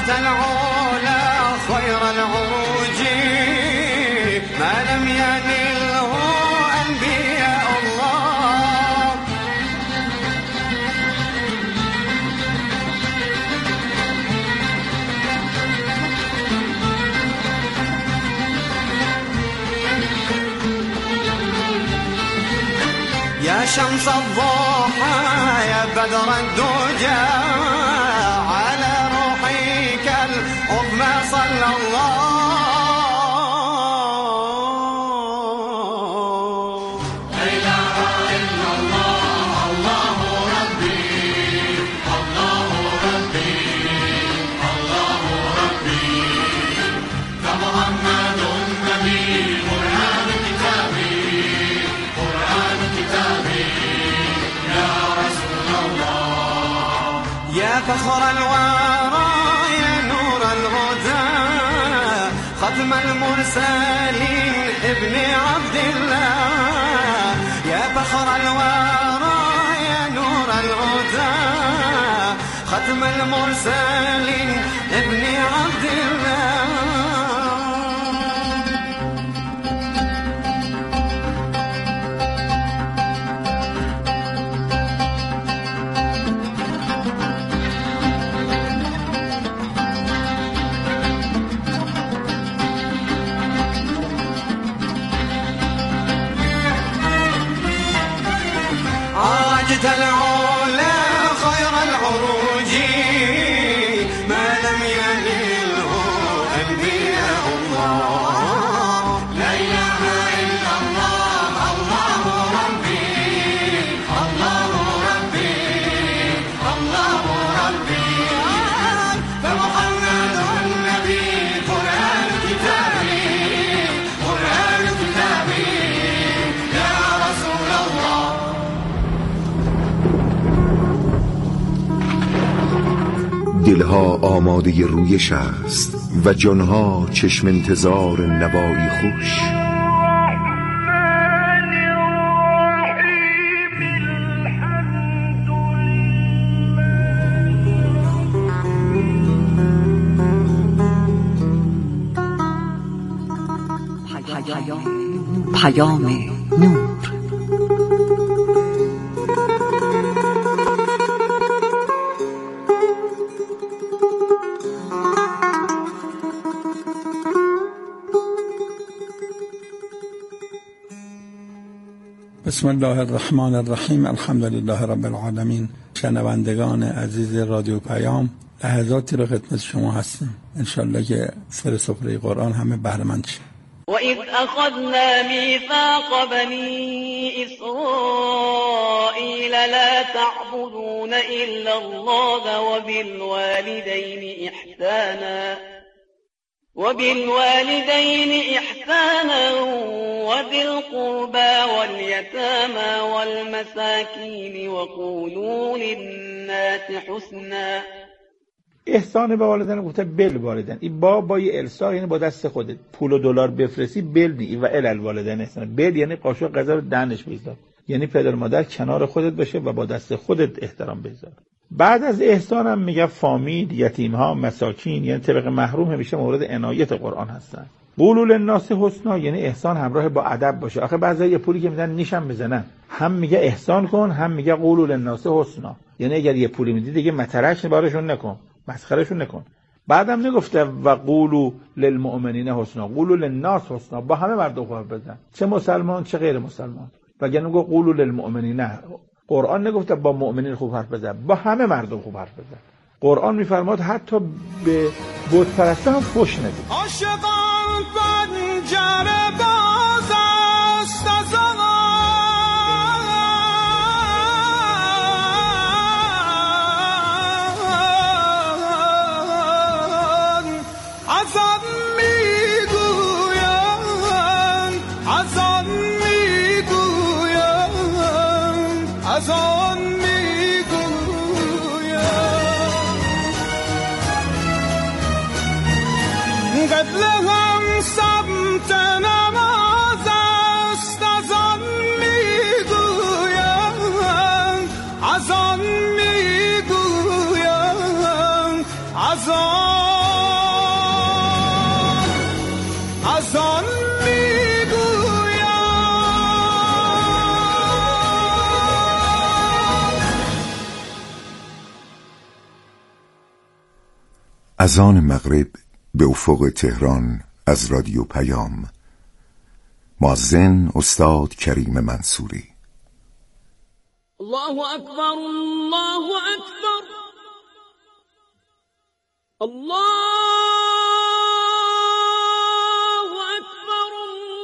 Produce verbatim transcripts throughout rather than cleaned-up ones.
عاجت العلا خير العروج ما لم ينله أنبياء الله. يا شمس الضحى يا بدر الدجى على روحك العظمى صلى الله. لا إله إلا الله الله ربي الله ربي الله ربي فمحمد النبي قرآن كتابي قرآن كتابي يا رسول الله. يا فخر الورى يا نور الهدى ختم المرسلين ابن عبد الله. يا فخر الورى يا نور الهدى ختم المرسلين ابن عبد الله. عاجت العلا خير العروج ما لم ينله أنبياء الله. لا إله إلا الله الله ربي الله ربي الله ربي فمحمد النبي قرآن كتابي قرآن كتابي يا رسول الله. دلها آماده رویش است و جانها چشم انتظار نوایی خوش. پیام نور. بسم الله الرحمن الرحیم. الحمد لله رب العالمین. شنوندگان عزیز رادیو پیام، لحظاتی رو خدمت شما هستیم. انشالله که سر سفره قرآن همه بهره مند شیم. وَإِذْ أَخَذْنَا مِيثَاقَ بَنِي إِسْرَائِيلَ لَا تَعْبُدُونَ إِلَّا اللَّهَ وَبِالْوَالِدَيْنِ إِحْسَانًا وَبِالْوَالِدَيْنِ إِحْسَانًا وَذِي الْقُرْبَى وَالْيَتَامَى وَالْمَسَاكِينِ وَقُولُوا لِلنَّاسِ حُسْنًا. احسان به والدین گفته بل والدین. این با با یه الساق، یعنی با دست خودت پول و دلار بفرستی بل نی و ال الوالدین احسان. بل یعنی قاشق غذا رو دهنش بذار، یعنی پدر مادر کنار خودت باشه و با دست خودت احترام بذار. بعد از احسان هم میگه فامیل، یتیم ها، مساکین، یعنی طبق محروم همیشه مورد عنایت قرآن هستن. قولوا للناس حسنا، یعنی احسان همراه با ادب باشه. آخه بعضی یه پولی که میدن نیشم بزنن، هم میگه احسان کن، هم میگه قولوا للناس حسنا، یعنی اگر یه پولی میدی دیگه مترش بارشون نکن، مسخرهشون نکن. بعدم نگفته و قولوا للمؤمنین حسنا، قولوا للناس حسنا، با همه مردم خوب بزن، چه مسلمان چه غیر مسلمان. وگرنه میگه قولوا للمؤمنین. قرآن نگفته با مؤمنین خوب حرف بزن، با همه مردم خوب حرف بزن. قرآن میفرماد حتی به بت پرستان هم فحش ندید. عاشقان پنجره باز است از آن از آن میگویم از آن میگویم از آن قبله هم سمت نماز است از آن میگویم از آن میگویم از آن اذان مغرب به افق تهران از رادیو پیام. مؤذن استاد کریم منصوری. الله اکبر، الله اکبر، الله اکبر،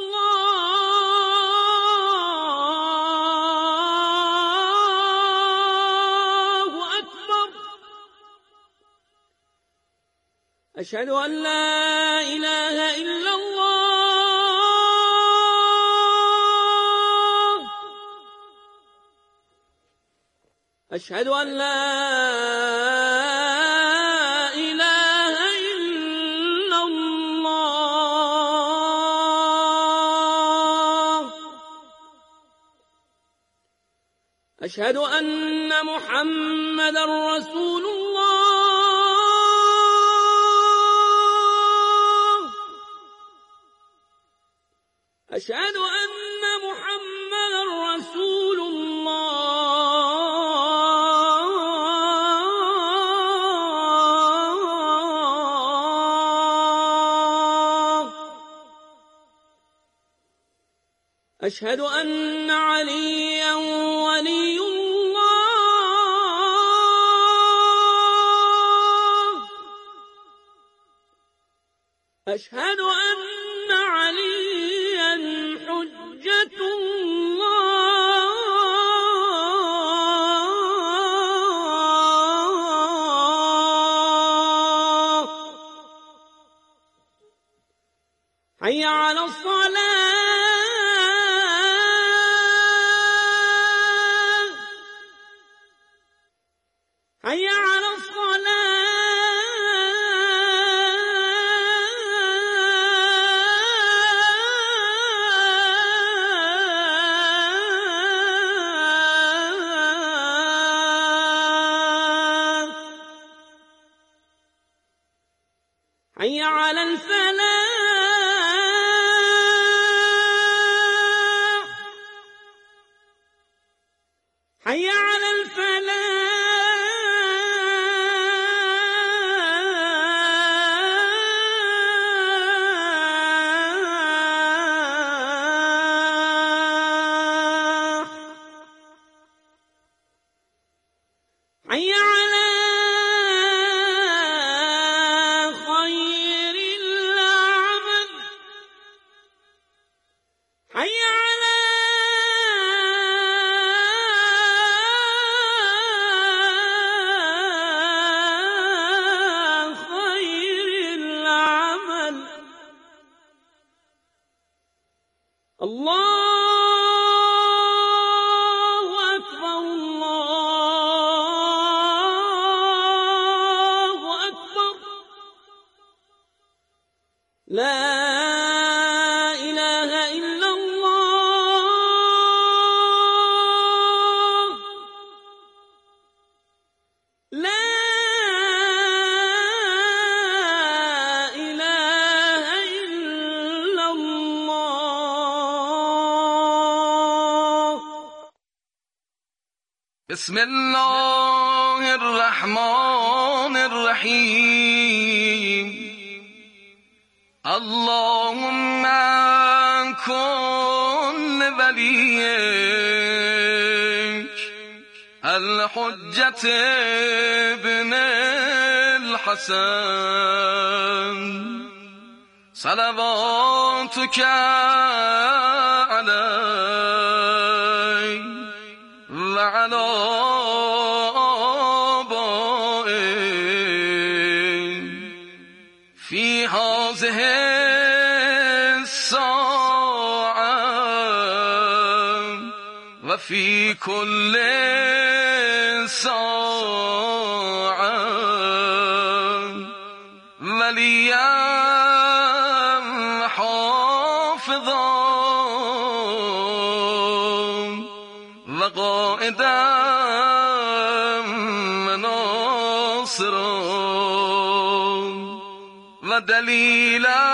الله اکبر. اشهد ان لا اله الا الله، اشهد ان لا اله الا الله، اشهد ان محمدا رسول الله، أشهد أن محمدا رسول الله، أشهد أن عليا ولي الله، أشهد أن عليا حجة الله. حي على الصلاة، حي على الصلاة، حي على الفلاح، حي على الفلاح، حي على خير العمل، حي على خير العمل. الله أكبر، الله أكبر، لا إله إلا الله، لا إله إلا الله. بسم الله الرحمن الرحيم. اللهم كن لوليك الحجة ابن الحسن صلواتك عليه وعلى آبائه في هذه الساعة وفي كل ساعة وليا حافظا وقائدا مناصرا ودليلا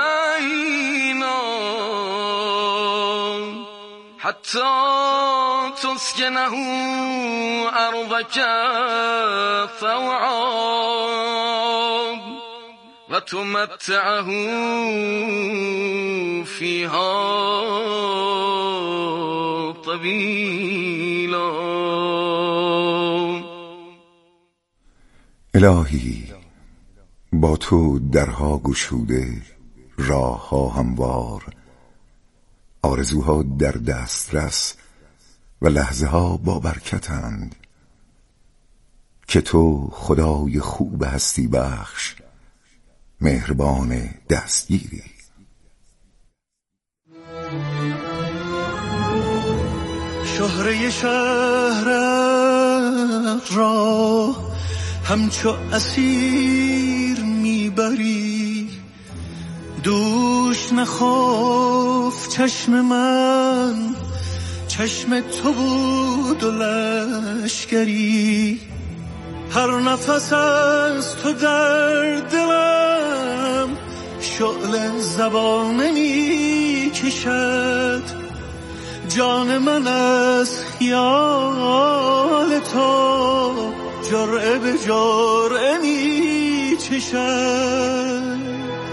وعينا حتى تسكنه أرضك طوعا وتمتعه فيها طويلا. الهی با تو درها گشوده، راهها هموار، آرزوها در دسترس و لحظه ها با برکتند، که تو خدای خوب هستی بخش، مهربان دستگیری. شهره شهرت را همچو اسیر میبری، دوش نخوف چشم من، چشم تو بود و لشکری. هر نفس از تو در دلم شعله زبانه می کشد، جان من از خیال تو جرعه به جرعه می چشد.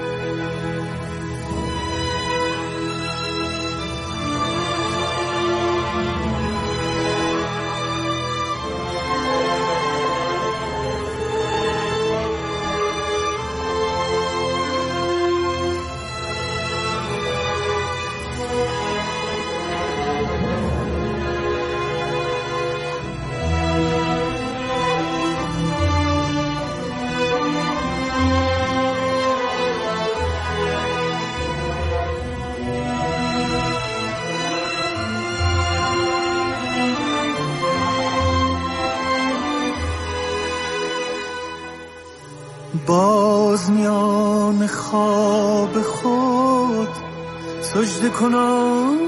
باز میان خواب خود سجده کنم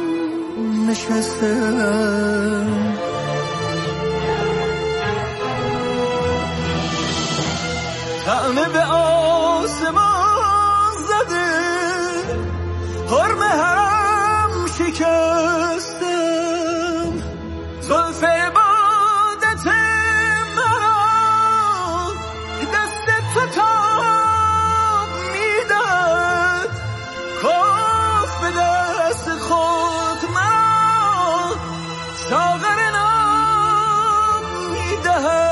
نشستم، طعنه به آسمان زده، حرم حرم شکستم، زلف عبادت مرا دست تو تاب میداد، کاف به دست خود مرا ساغر نام میدهد.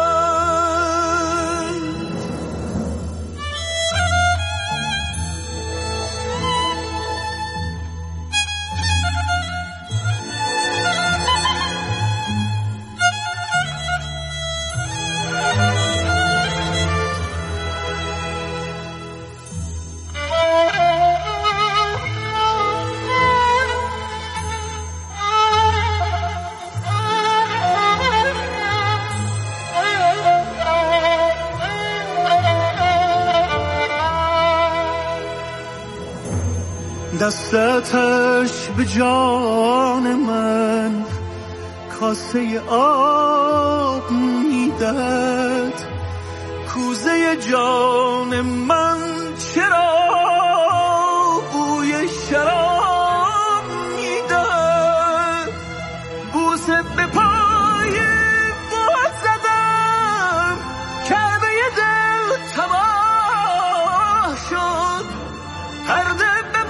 دستش به جان من کاسه آب میداد، کوزه جان من چرا بوی شراب میداد، بوسه به پای بود زدم، کعبه دل تباه شد، پرده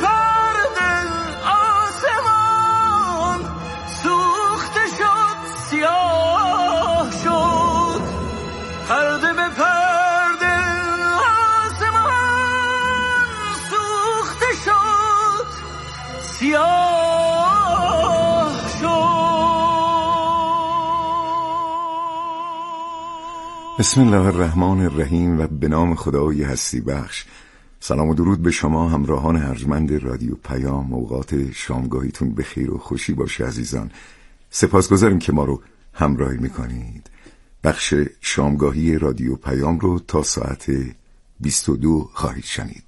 بسم الله الرحمن الرحیم و به نام خدای هستی بخش. سلام و درود به شما همراهان ارجمند رادیو پیام. اوقات شامگاهیتون به خیر و خوشی باشه عزیزان. سپاسگزاریم که ما رو همراهی میکنید. بخش شامگاهی رادیو پیام رو تا ساعت بیست و دو خواهید شنید.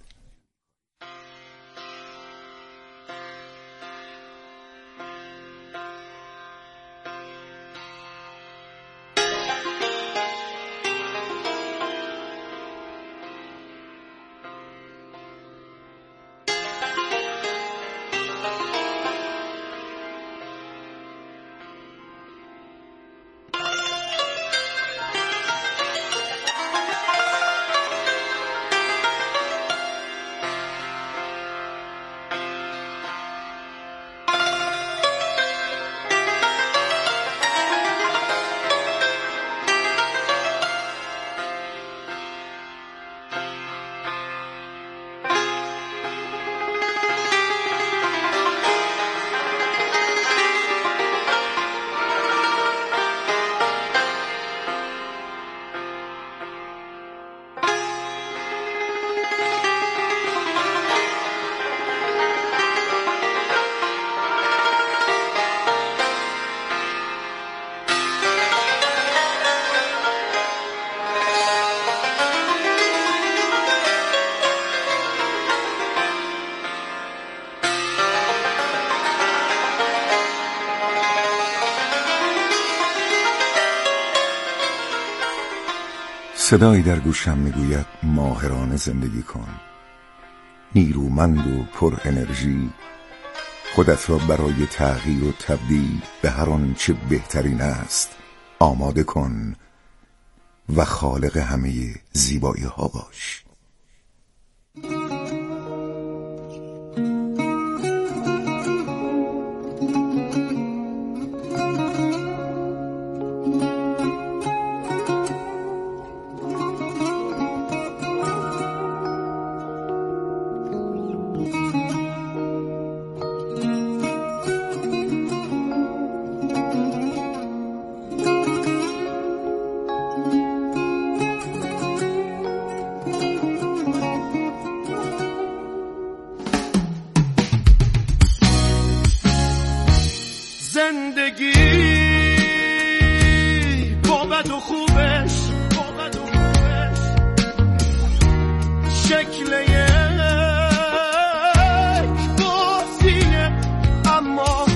صدایی در گوشم میگوید ماهرانه زندگی کن، نیرومند و پر انرژی، خودت را برای تغییر و تبدیل به هر آنچه بهترین است آماده کن و خالق همه زیبایی ها باش. زندگی با بد و خوبش، با بد و خوبش شکل یک بازیه، اما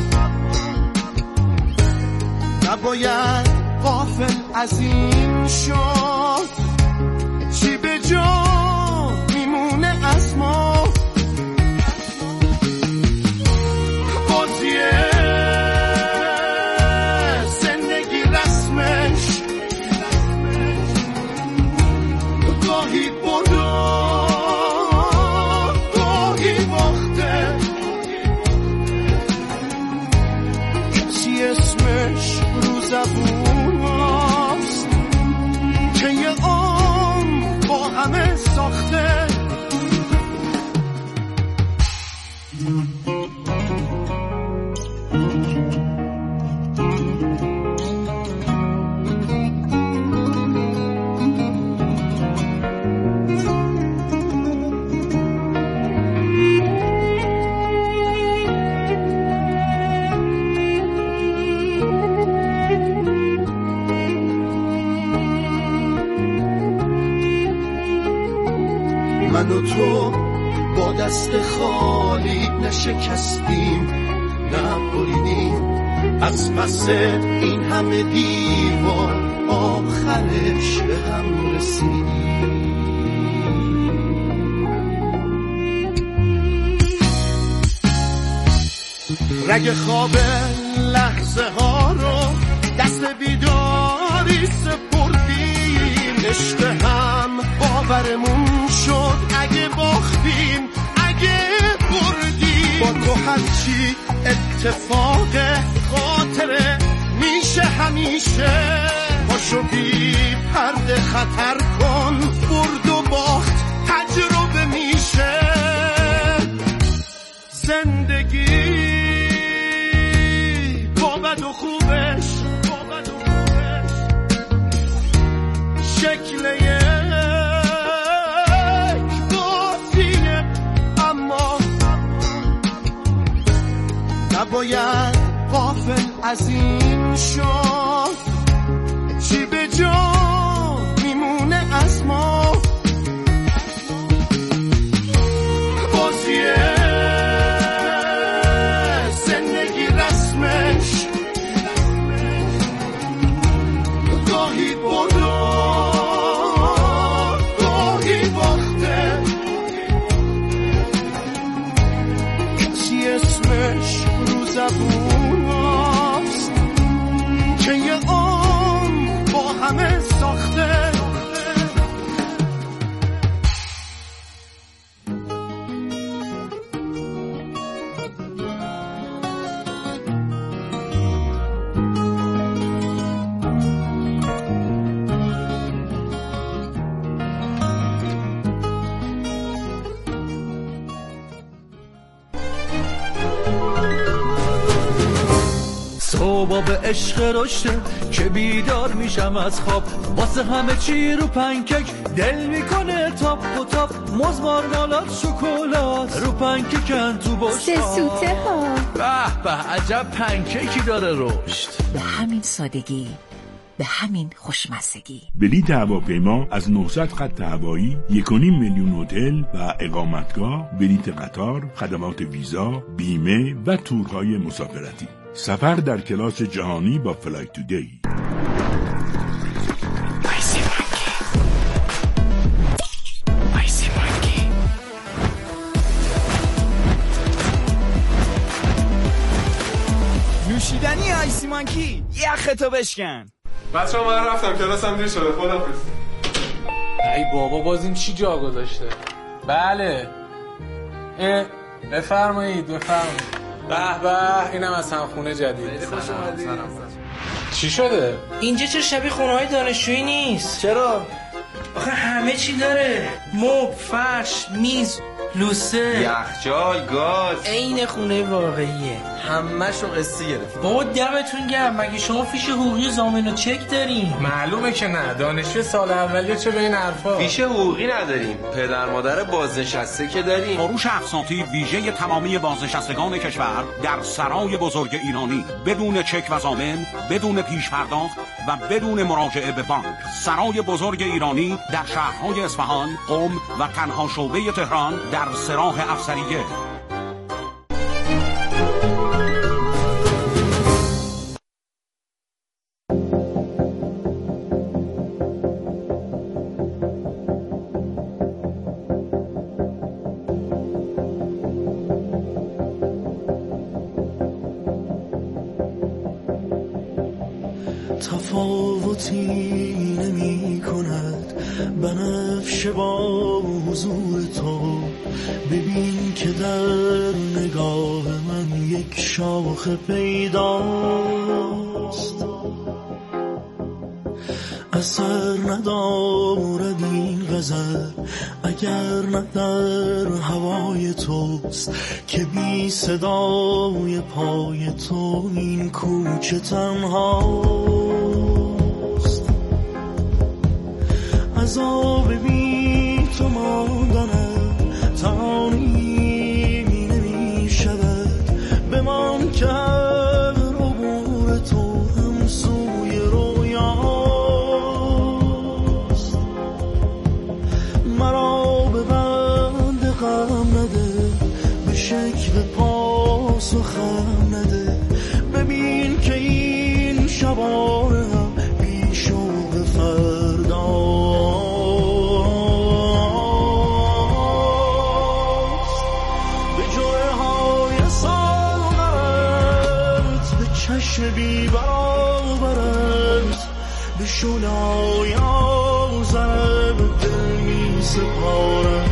نباید غافل از این شد چی به جا میمونه از ما. بازیه اسمش رو زبون هست که یه عمر با همه ساخته. من و تو با دست خالی نشکستیم، نبریدیم از پس این همه دیوار، آخرش به هم رسیدیم. رگ خواب لحظه ها رو دست بیداری سپردیم، عشق هم باورمون شد اگه باختیم اگه بردیم. با تو هرچی اتفاق خاطره میشه همیشه، پاشو بی پرده خطر کن، برد و باخت تجربه میشه. زندگی با بد و خوبش، با بد و خوبش شکل نباید غافل از این شد چی به جا میمونه از ما. بازیه زندگی رسمش گاهی برو گاهی باخته، کسی اسمش زبون هست که یه عمر با همه ساخته. صبح به عشق رشته که بیدار میشم از خواب، واسه همه چی رو پنکک دل میکنه تاپ و تاپ، موز مارمالاد شکلات رو پنککن تو بشقاب، سه سوته ها به به عجب پنککی داره رشد. به همین سادگی، به همین خوشمزگی. بلیط هواپیما از نهصد خط هوایی، یک و نیم میلیون هتل و اقامتگاه، بلیط قطار، خدمات ویزا، بیمه و تورهای مسافرتی. سفر در کلاس جهانی با فلای تودی. یختو بشکن. بچه‌ها من رفتم کلاسم دیر شده. خداحافظ. ای بابا باز این چی جا گذاشته؟ بله. اه بفرمایید بفرمایید. به به اینم از همخونه جدید. خوش اومدید. چی شده؟ اینجا چه شبیه خونه‌های دانشجویی نیست؟ چرا؟ آخه همه چی داره. مبل، فرش، میز، لوسه، یخچال، گاز. عین خونه واقعیه. همه‌شو قسطی گرفت. بابا دمتون گرم. مگه شما فیش حقوقی ضامن و چک دارین؟ معلومه که نه. دانشجو سال اولیه چه به این حرفا؟ فیش حقوقی نداریم. پدر مادر بازنشسته که داریم. فروش اقساطی ویژه تمامی بازنشستگان کشور در سرای بزرگ ایرانی بدون چک و ضامن، بدون پیش پرداخت و بدون مراجعه به بانک. سرای بزرگ ایرانی در شهرهای اصفهان، قم و تنها شعبه تهران در سراح افسریه. تفاوتی نمی کند بنفشه با حضور تو. ببین که در نگاه من یک شاخه پیداست، اثر ندارد این غزل اگر نه در هوای توست که بی صدای پای تو این کوچه تنهاست. عذاب بی تو ماندنم تانی نمی شود. بمان که عبور تو هم سوی رویاست. مرا به بند غم نده، به شکل پاس و خم نده. ببین که این شبانه هم بی شوق فرداست. به جوه های سالت، به چشم بی برابرت، به شلای آزرم دل می سپارم.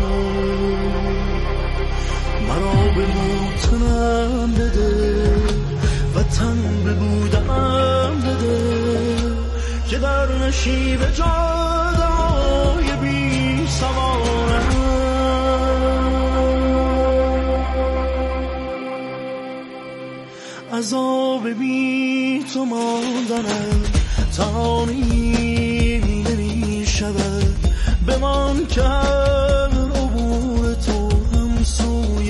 مرا به موتنم بده، وطن به بودنم بده، که در نشیب جاده های بی سوارم. عذاب بی تو ماندنم تانی نمی شود. بمان که عبور تو هم سوی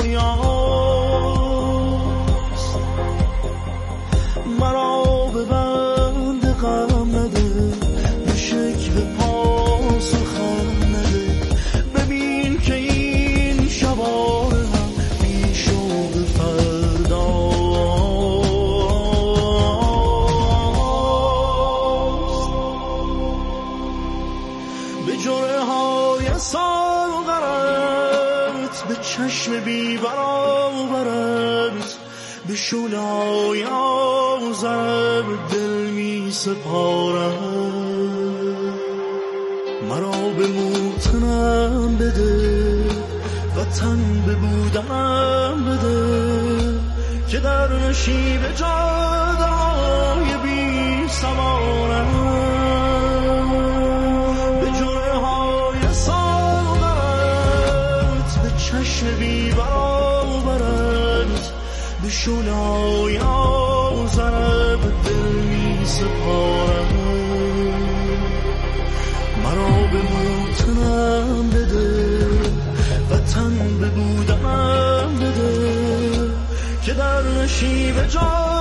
رویاست. مرا به بند غم نده، به شکل پاس و خم نده. ببین که این شبانه هم بی شوق فرداست. به جوره های سالغرت، به چشم بی برابرت، به شولای آزرم دل می سپارم. مرا به موتنم بده، وطن به بودنم بده، که در نشیب جاده های بی سوارم. به جوره های سالغرت، به چشم بی برابرت، به شلای آزرم دل می سپارم. مرا به موتنم بده، وطن به بودنم بده، که در نشیب جا